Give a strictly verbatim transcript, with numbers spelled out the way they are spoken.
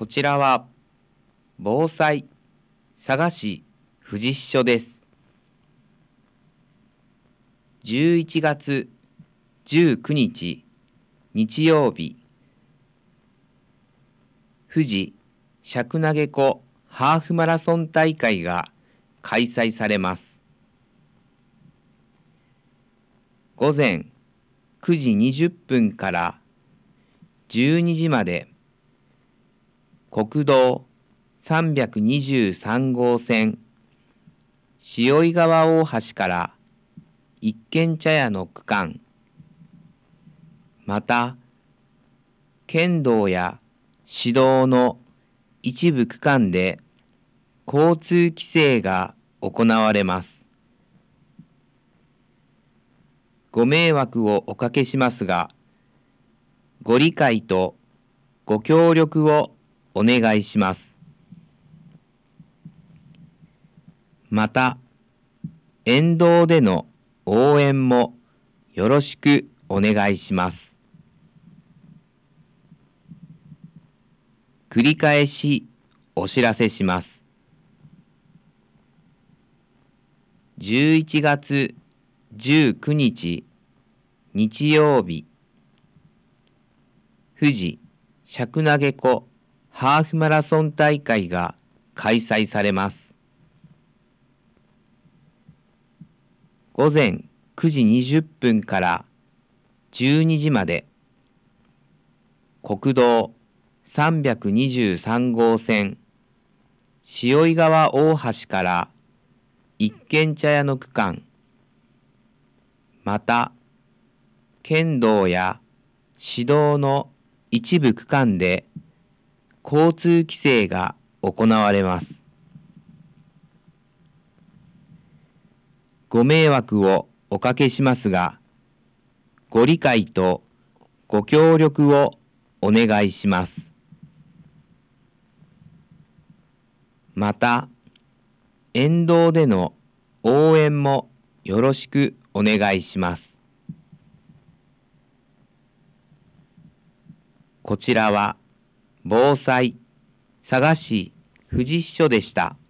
ちらは防災佐賀市富士支所です。じゅういちがつじゅうくにち日曜日、富士尺投げ湖ハーフマラソン大会が開催されます。午前くじにじゅっぷんからじゅうにじまで、国道さんびゃくにじゅうさんごうせん塩井川大橋から一軒茶屋の区間、また県道や市道の一部区間で交通規制が行われます。ご迷惑をおかけしますが、ご理解とご協力をお願いします。また、沿道での応援もよろしくお願いします。繰り返しお知らせします。じゅういちがつじゅうくにち日曜日、富士尺投げ湖ハーフマラソン大会が開催されます。午前くじにじゅっぷんからじゅうにじまで、国道さんびゃくにじゅうさんごうせん塩井川大橋から一軒茶屋の区間、また県道や市道の一部区間で交通規制が行われます。ご迷惑をおかけしますが、ご理解とご協力をお願いします。また、沿道での応援もよろしくお願いします。こちらは防災佐賀市富士支所でした。